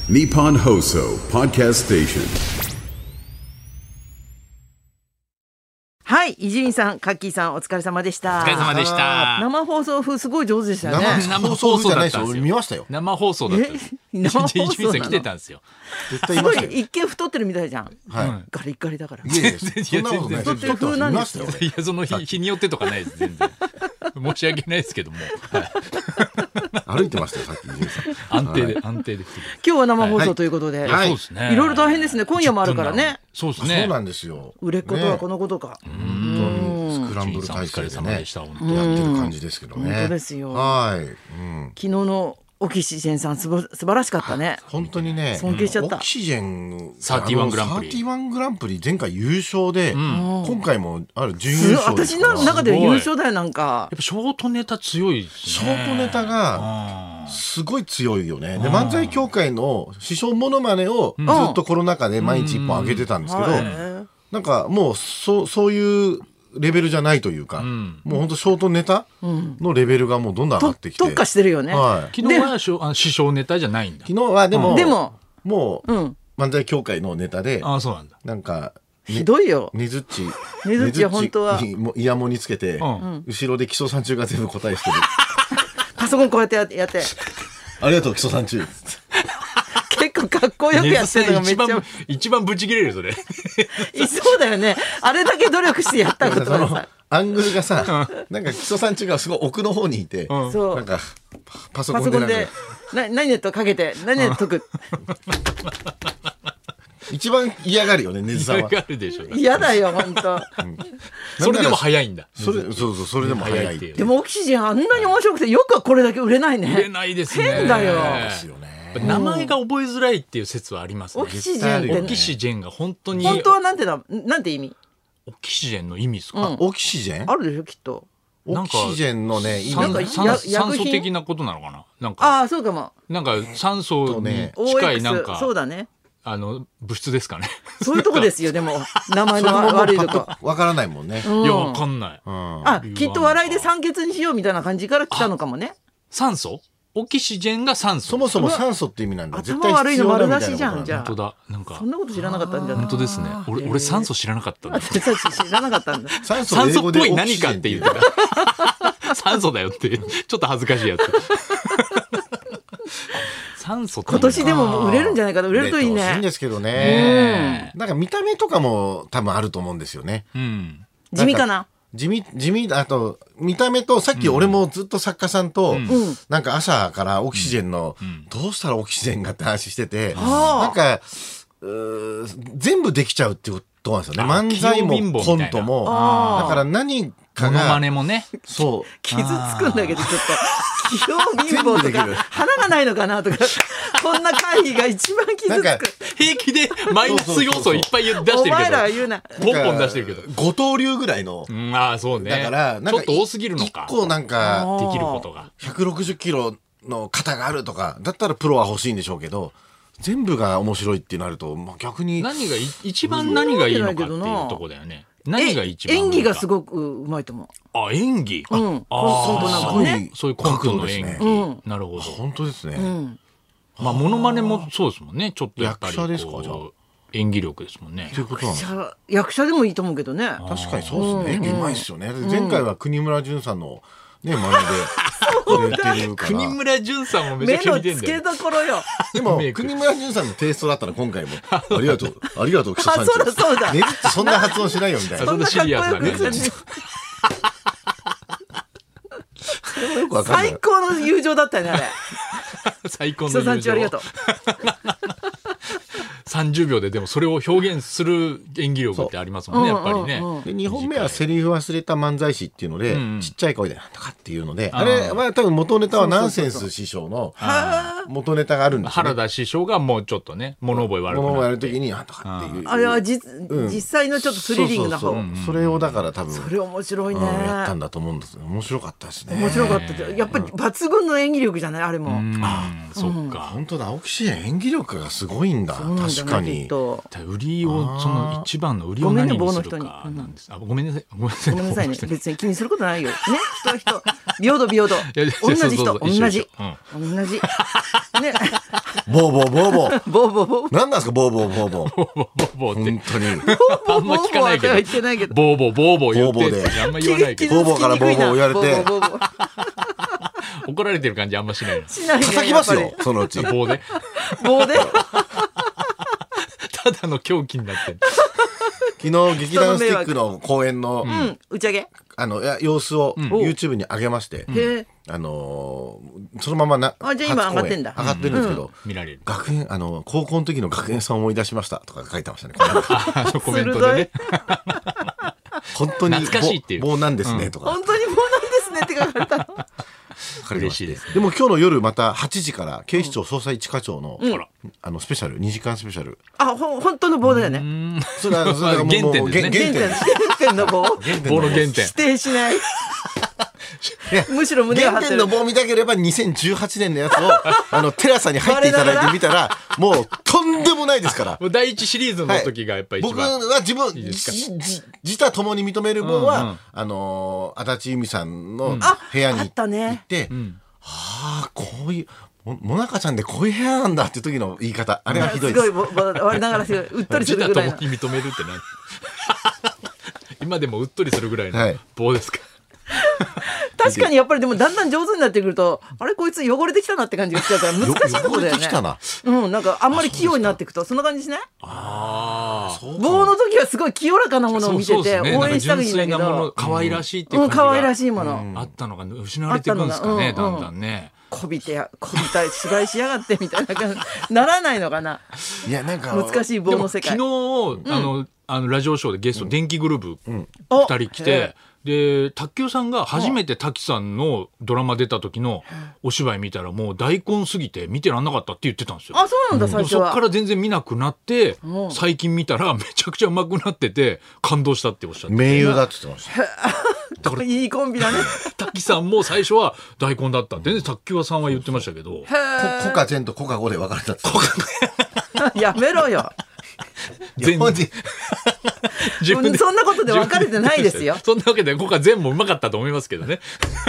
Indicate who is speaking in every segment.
Speaker 1: Nippon Hoso Podcast Station。
Speaker 2: はい、伊集院さん、カッキーさん、お疲れ様でした。
Speaker 3: お疲れ様でした。
Speaker 2: 生放送風すごい上手でしたよね。
Speaker 3: 生放送じゃないですよ。
Speaker 4: 俺見ましたよ。
Speaker 3: 生放送だったんです。伊集院さん来てたんですよ。
Speaker 4: 絶対いましたよ。
Speaker 2: 一見太ってるみたいじゃん。
Speaker 4: はい。
Speaker 2: ガリガリだから。
Speaker 4: いやいや、そんなことない。
Speaker 2: 太ってる風なんですよ。
Speaker 3: いや、その日によってとかないです、全然。申し訳ないですけども。
Speaker 4: 歩いてましたよ、さっき伊集院さん。
Speaker 3: 安定で。
Speaker 2: 今日は生放送ということで。
Speaker 3: そうですね。
Speaker 2: いろいろ大変ですね。今夜もあるからね。
Speaker 3: そうですね。
Speaker 4: そうなんですよ。
Speaker 2: 売れっ子とはこのことか。
Speaker 4: スクランブル体制でね、やってる感じですけどね。
Speaker 2: 本当ですよ。
Speaker 4: はい。
Speaker 2: 昨日のオキシジェンさん素晴らしかったね。
Speaker 4: 本当にね。
Speaker 2: 尊敬しちゃった。
Speaker 4: オキシジェン
Speaker 3: 31グランプリ。
Speaker 4: 31グランプリ前回優勝で、今回もある準優勝ですから。
Speaker 2: 私の中では優勝だよなんか。
Speaker 3: やっぱショートネタ強いですね。
Speaker 4: ショートネタがすごい強いよね。で漫才協会の師匠モノマネをずっとコロナ禍で毎日1本上げてたんですけど、なんかもうそういうレベルじゃないというか、もう本当ショートネタのレベルがもうどんどん上がってきて、
Speaker 2: 特化してるよね。
Speaker 3: 昨日は師匠ネタじゃないんだ。
Speaker 4: 昨日はでももう漫才協会のネタで、
Speaker 3: そうなんだ。
Speaker 4: なんか
Speaker 2: ひどいよ。
Speaker 4: ねずっち
Speaker 2: 本当は
Speaker 4: イヤモニつけて、後ろで基礎さん中が全部答えしてる。
Speaker 2: パソコンこうやってやって。
Speaker 4: ありがとう基礎さん中。
Speaker 2: 結構かっこよくやってるのがめっちゃ
Speaker 3: 一番ブチ切れるそれ。
Speaker 2: そうだよね。あれだけ努力してやったことはさ。
Speaker 4: アングルがさ、なんか基礎さん中がすごい奥の方にいて、なんかパソコンで
Speaker 2: 何ネットかけて何ネット解く。
Speaker 4: 一番嫌がるよね、ねずさんは。
Speaker 3: 嫌がるでしょ。
Speaker 2: 嫌だよ本当。
Speaker 3: それでも早いんだ。
Speaker 4: それでも早い。
Speaker 2: でもオキシジェンあんなに面白くてよくこれだけ売れないね。
Speaker 3: 売れないですね。
Speaker 2: 変だよ。
Speaker 3: 名前が覚えづらいっていう説はありますね。
Speaker 2: オキシジェンって
Speaker 3: オキシジェンが本当に。
Speaker 2: 本当はなんて意味？
Speaker 3: オキシジェンの意味ですか？
Speaker 4: オキシジェン？
Speaker 2: あるでしょきっと。
Speaker 4: オキシジェンのね、
Speaker 3: 酸素的なことなのかな。なんか
Speaker 2: そうかも。
Speaker 3: なんか酸素に近いなんか
Speaker 2: そうだね。
Speaker 3: 物質ですかね。
Speaker 2: そういうとこですよ。でも名前の悪いとこ
Speaker 4: わからないもんね。
Speaker 3: いやわかんない。
Speaker 2: きっと笑いで酸欠にしようみたいな感じから来たのかもね。
Speaker 3: 酸素？オキシジェンが酸素。
Speaker 4: そもそも酸素って意味なんだ。
Speaker 2: 頭悪いの丸出しじゃん。じゃあ
Speaker 3: 本当だ。なんか
Speaker 2: そんなこと知らなかったんじゃない？
Speaker 3: 本当ですね。俺酸素知らなかったんだ。
Speaker 2: 知らなかったんだ。
Speaker 4: 酸素
Speaker 3: っぽい何かって言ってた。酸素だよってちょっと恥ずかしいやつ。酸素
Speaker 2: 今年でも売れるんじゃないかな。売れるといいね。
Speaker 4: いいんですけどね。なんか見た目とかも多分あると思うんですよね。
Speaker 2: 地味かな。
Speaker 4: 地味あと見た目とさっき俺もずっと作家さんとなんか朝からオキシジェンのどうしたらオキシジェンがって話してて、なんか全部できちゃうっていうことなんですよね。漫才もコントもだから何かが
Speaker 3: モノマネもね、
Speaker 4: そう
Speaker 2: 傷つくんだけどちょっと器用貧乏とか花がないのかなとかこんな会議が一番傷つく。
Speaker 3: 平気でマイナス要素いっぱい出してるけど、
Speaker 2: お前らは言うな。
Speaker 3: ポンポン出してるけど、
Speaker 4: 五刀流ぐらいの、
Speaker 3: そうね。
Speaker 4: だからなんか
Speaker 3: ちょっと多すぎるのか。
Speaker 4: 一個なんか
Speaker 3: できることが
Speaker 4: 160キロの肩があるとかだったらプロは欲しいんでしょうけど、全部が面白いってなると、逆に
Speaker 3: 一番何がいいのかっていうとこだよね。何が一番
Speaker 2: 演技がすごくうまいと思う。
Speaker 3: 演技。
Speaker 2: コントなんかね。
Speaker 3: そういうコントの演技。なるほど。
Speaker 4: 本当ですね。
Speaker 3: モノマネもそうですもんね。ちょっとやっぱり
Speaker 4: 役者ですか、じゃあ
Speaker 3: 演技力ですもんね。
Speaker 4: ということなんですか。
Speaker 2: 役者でもいいと思うけどね。
Speaker 4: 確かにそうですね。演技うまいですよね。前回は国村淳さんのね、真似で出てるから。
Speaker 3: 国村淳さんもめちゃくちゃ見てんだよ。
Speaker 2: 目の付けどころよ。
Speaker 4: でも国村淳さんのテイストだったら今回もありがとう基礎さん。
Speaker 2: そうだ。
Speaker 4: ねずってそんな発音しないよみたいな。
Speaker 3: そんなシリアスな感じ。
Speaker 2: 最高の友情だったよねあれ。
Speaker 3: 最高の友情。
Speaker 2: 基礎さんちありがとう。
Speaker 3: 30秒ででもそれを表現する演技力ってありますもんね、やっぱりね。
Speaker 4: で2本目はセリフ忘れた漫才師っていうので、ちっちゃい声でなんとかっていうので、あれは多分元ネタはナンセンス師匠の元ネタがあるんですよね。
Speaker 3: 原田師匠がもうちょっとね、物覚え悪くなって。
Speaker 4: 物覚えやる時になんとかっていう。
Speaker 2: あれは実際のちょっとスリリングな方。
Speaker 4: それをだから多分
Speaker 2: それ面白いね。
Speaker 4: やったんだと思うんですよ。面白かったですね。
Speaker 2: 面白かった。やっぱり抜群の演技力じゃないあれも。
Speaker 3: そっか。
Speaker 4: 本当だ。オキシジェン演技力がすごいんだ。確かに。
Speaker 3: 売りをその一番の売りを何にするかなんです。ごめんなさい。ごめんなさい
Speaker 2: ね。別に気にすることないよ。ね。人平等。同じ人同じ。ね。
Speaker 4: ボーボーボーボー。
Speaker 2: ボーボーボー。
Speaker 4: 何なんですかボーボーボーボー。
Speaker 3: ボーボーボーボーって
Speaker 4: 本当に。
Speaker 3: あんま聞かないけど、
Speaker 2: 言ってないけど。
Speaker 3: ボーボーボーボー言って
Speaker 4: ボーボーで
Speaker 3: あんま言わないけど、
Speaker 4: ボーボーからボーボー言われて
Speaker 2: ボーボー
Speaker 3: 怒られてる感じあんましないの。
Speaker 2: しないね
Speaker 4: 叩きます
Speaker 2: やっ
Speaker 4: よ、そのうち。
Speaker 3: 棒で
Speaker 2: ぱり棒で。
Speaker 3: ただの狂気になってる。
Speaker 4: 昨日劇団スティックの公演の、
Speaker 2: 打ち上げ。
Speaker 4: 様子を YouTube に上げまして、
Speaker 2: へえ。
Speaker 4: そのまま
Speaker 2: じゃあ今上がってんだ
Speaker 4: 上がってるんですけど、
Speaker 3: 見られる。
Speaker 4: 学園高校の時の学園さん思い出しましたとか書いてましたね。
Speaker 3: コメントでね。
Speaker 4: 本当に
Speaker 3: 懐かしいっていう
Speaker 4: 棒なんですねとか。
Speaker 2: 本当に棒なんですねって書かれたの。
Speaker 3: 嬉しいですね。
Speaker 4: でも今日の夜また8時から警視庁捜査一課長のスペシャル2時間スペシャル。
Speaker 2: 本当の棒だよね。
Speaker 4: それはもう
Speaker 3: 原点ですね
Speaker 2: 原点の棒。
Speaker 3: 棒の原点。
Speaker 2: 否定しない。むしろ胸が張
Speaker 4: 原
Speaker 2: ってる。
Speaker 4: 点の棒見たければ2018年のやつをテラサに入っていただいてみたらもうとんでもないですから。
Speaker 3: もう第一シリーズの時がやっぱり一
Speaker 4: 僕
Speaker 3: 番。
Speaker 4: は自他ともに認める棒は、足立由美さんの部屋に行ってこういうもなかちゃんでこういう部屋なんだっていう時の言い方、あれはひどいです。
Speaker 2: すごい我ながらうっとりするぐらいの。
Speaker 3: 自他ともに認めるって何今でもうっとりするぐらいの棒ですか。
Speaker 2: 確かにやっぱりでもだんだん上手になってくるとあれこいつ汚れてきたなって感じがしちゃうから難しいところだよね。
Speaker 4: 汚れてきたな。
Speaker 2: なんかあんまり器用になっていくとそんな感じしない？
Speaker 3: ああ。
Speaker 2: 棒の時はすごい清らかなものを見てて応援したらいいんだけど、
Speaker 3: 可愛らしいっていう感じ
Speaker 2: 可愛ら
Speaker 3: が
Speaker 2: しいもの
Speaker 3: あったのが失われていくんですかね、だんだんね。
Speaker 2: こびた芝居しやがってみたいな感じならないのかな。
Speaker 4: いやなんか
Speaker 2: 難しい棒の世界。
Speaker 3: 昨日ラジオショーでゲスト電気グループ2人来て。で卓球さんが初めて滝さんのドラマ出た時のお芝居見たらもう大根すぎて見てらんなかったって言ってたんですよ。
Speaker 2: あ、そうなんだ。最初は
Speaker 3: そっから全然見なくなって最近見たらめちゃくちゃ上手くなってて感動したっておっしゃって、
Speaker 4: 名優だって言ってました。
Speaker 2: いいコンビだね。
Speaker 3: 滝さんも最初は大根だったって卓球さんは言ってましたけど、
Speaker 4: コカ全とコカ5で分かれたって
Speaker 2: やめろよ。
Speaker 3: 自分で
Speaker 2: そんなことで分かれてないですよ。
Speaker 3: そんなわけでコカ全もうまかったと思いますけどね。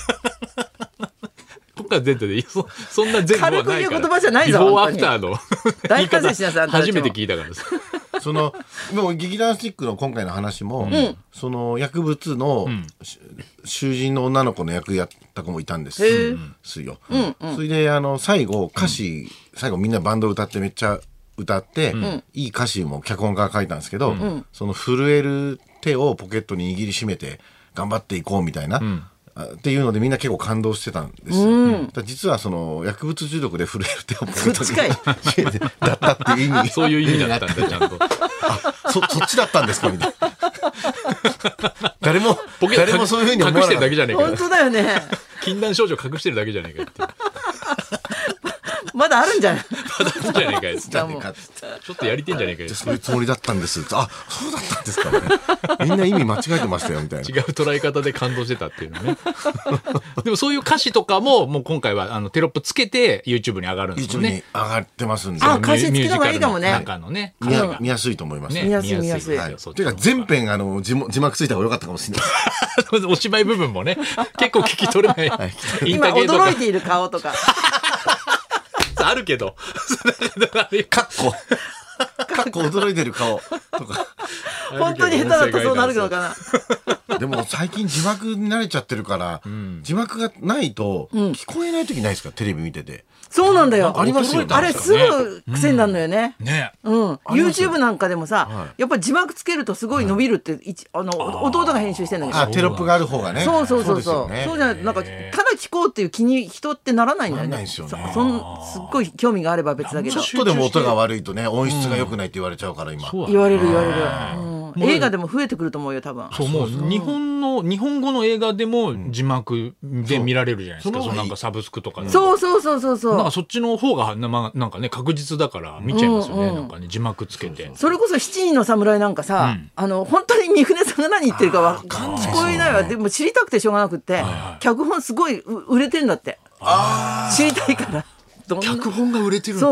Speaker 3: コカ全でそんな全部はないから。
Speaker 2: 軽く言う言葉じゃないぞ。
Speaker 3: ビフォーアフターの
Speaker 2: 大反省しなさい。
Speaker 3: 初めて聞いたからです。
Speaker 4: でも劇団スティックの今回の話も、その薬物の囚人の女の子の役やった子もいたんですよ。それで最後みんなバンド歌ってめっちゃ歌って、いい歌詞も脚本家が書いたんですけど、その震える手をポケットに握りしめて頑張っていこうみたいな、っていうのでみんな結構感動してたんですよ。実はその薬物中毒で震える手をポケットに締めてだったっていう意味。
Speaker 3: そういう意味だったんだちゃんと。
Speaker 4: そっちだったんですかみたいな。誰もそういうふうに思わなかった。
Speaker 3: 隠してるだけじゃねえか。
Speaker 2: 本当だよね。
Speaker 3: 禁断症状隠してるだけじゃねえかって。
Speaker 2: まだあるんじゃない？
Speaker 3: まだあるんじゃねえか。ちょっとやりてんじゃねえか。
Speaker 4: そういうつもりだったんです。あ、そうだったんですかね。みんな意味間違えてましたよみたいな。
Speaker 3: 違う捉え方で感動してたっていうのね。でもそういう歌詞とかももう今回はテロップつけて YouTube に上がるんですよね。
Speaker 4: 上がってますんで。
Speaker 2: 歌詞付きの方がいいかもね。
Speaker 3: 中のね。
Speaker 4: 見やすいと思います。
Speaker 2: 見やすい。
Speaker 4: というか全編字幕ついた方が良かったかもしれない。
Speaker 3: お芝居部分もね結構聞き取れない。
Speaker 2: 今驚いている顔とか。
Speaker 3: あるけど
Speaker 4: かっこ驚いてる顔とか
Speaker 2: 本当に下手だとそうなるのかな。
Speaker 4: でも最近字幕に慣れちゃってるから、字幕がないと聞こえない時ないですか、テレビ見てて。
Speaker 2: そうなんだよ。
Speaker 4: ありますよね。
Speaker 2: あれすぐ癖になるのよね。YouTube なんかでもさ、やっぱり字幕つけるとすごい伸びるって弟が編集してんだけど。
Speaker 4: テロップがある方がね。
Speaker 2: そうそうじゃないとなんかただ聞こうっていう気に人ってならないんだよね。すっごい興味があれば別だけど。
Speaker 4: ちょっとでも音が悪いとね、音質が良くないって言われちゃうから今。
Speaker 2: 言われる。映画でも増えてくると思うよ多分。
Speaker 3: そう、もう日本語の映画でも字幕で見られるじゃないですか。そのなんかサブスクとかで。
Speaker 2: そう。
Speaker 3: なんかそっちの方がなんかね確実だから見ちゃいますよね。なんかね字幕つけて。
Speaker 2: それこそ七人の侍なんかさ、本当に三船さんが何言ってるか聞こえないわ。でも知りたくてしょうがなくって脚本すごい売れてるんだって。知りたいから。
Speaker 3: 脚本が売れてる。
Speaker 2: そう。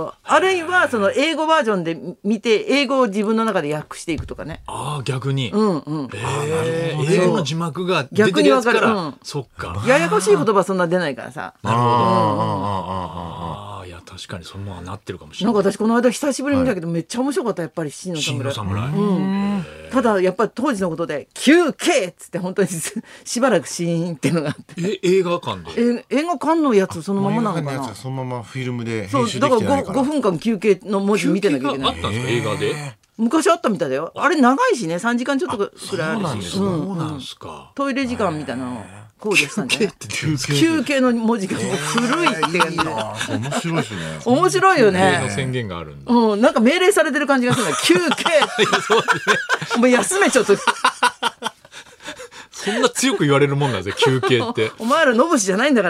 Speaker 2: あるいはその英語バージョンで見て英語を自分の中で訳していくとかね。
Speaker 3: 逆に。英語の字幕が出
Speaker 2: 逆にわかる。
Speaker 3: そっか。
Speaker 2: ややこしい言葉そんな出ないからさ。
Speaker 3: なるほど。いや確確かにそのままなってるかもしれない。
Speaker 2: なんか私この間久しぶりに見たけど、めっちゃ面白かった。やっぱり七人の侍。ただやっぱり当時のことで休憩っつって本当にしばらくシーンっていうのがあって、
Speaker 3: 映画館で
Speaker 2: 映画館のやつそのままなのかな。
Speaker 4: そのままフィルムで
Speaker 2: そう
Speaker 4: 編集で
Speaker 2: だから
Speaker 4: きてないから。
Speaker 2: 5分間休憩の文字見てなきゃいけない。
Speaker 3: あったんですか映画で。
Speaker 2: 昔あったみたいだよ。あれ長いしね、3時間ちょっとくらいあるし。
Speaker 3: そうなんですか。
Speaker 2: トイレ時間みたいなの考慮したんじゃない？
Speaker 4: 休憩
Speaker 2: 休憩の文字がもう古いって感じで。
Speaker 4: 面白いですね。
Speaker 2: 面白いよ
Speaker 3: 映画の
Speaker 2: ね。
Speaker 3: 宣言があるんだ。
Speaker 2: なんか命令されてる感じがするんだ。休憩。もう休めちょっと。
Speaker 3: そんな強く言われるもんなんですよ休憩って。
Speaker 2: お前らのぶしじゃないんだから。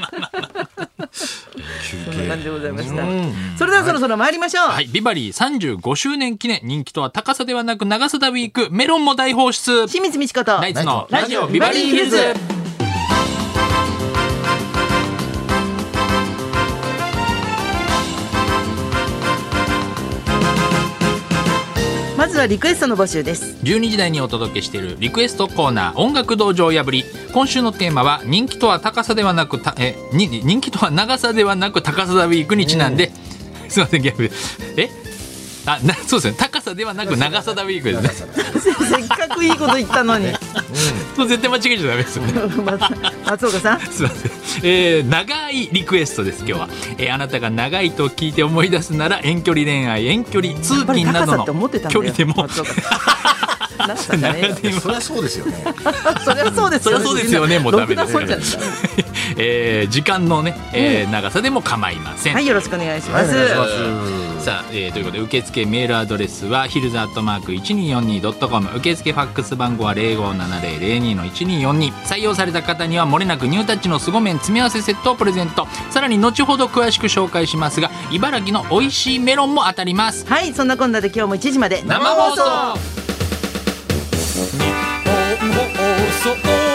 Speaker 4: 休
Speaker 2: そんな感じでございました。それではそろそろ参りましょう。
Speaker 3: はい、ビバリー35周年記念、人気とは高さではなく長さだウィーク、メロンも大放出。
Speaker 2: 清水美智子と
Speaker 3: ナイツのラジオビ
Speaker 2: ビバ
Speaker 3: バリーヒルズ。
Speaker 2: リーヒルズ。まずはリクエストの募集です。
Speaker 3: 12時台にお届けしているリクエストコーナー、音楽道場破り。今週のテーマは人気とは高さではなく人気とは長さではなく高さだウィークにちなんで、すいませんギャグそうですね、高さではなく長さだウィークですね。
Speaker 2: せっかくいいこと言ったのに。
Speaker 3: そう絶対間違えちゃダメですよね。
Speaker 2: 松岡さん。
Speaker 3: すいません、長いリクエストです今日は。あなたが長いと聞いて思い出すなら遠距離恋愛、遠距離通勤などの距離でも
Speaker 2: なんかね、
Speaker 4: そりゃそうですよね。
Speaker 2: そりゃそうですよね。
Speaker 3: そりゃそうですよね、もうダメですから
Speaker 2: ろくなもんじゃない
Speaker 3: 時間のね、長さでも構いません。
Speaker 2: はい、よろしくお願いします。
Speaker 3: さあ、ということで受付メールアドレスはヒルズ@1242.com、受付ファックス番号は 057002 の1242。採用された方にはもれなくニュータッチの凄麺詰め合わせセットをプレゼント。さらに後ほど詳しく紹介しますが、茨城の美味しいメロンも当たります。
Speaker 2: はい、そんなこんなで今日も1時まで
Speaker 3: 生放送。
Speaker 5: 日本放送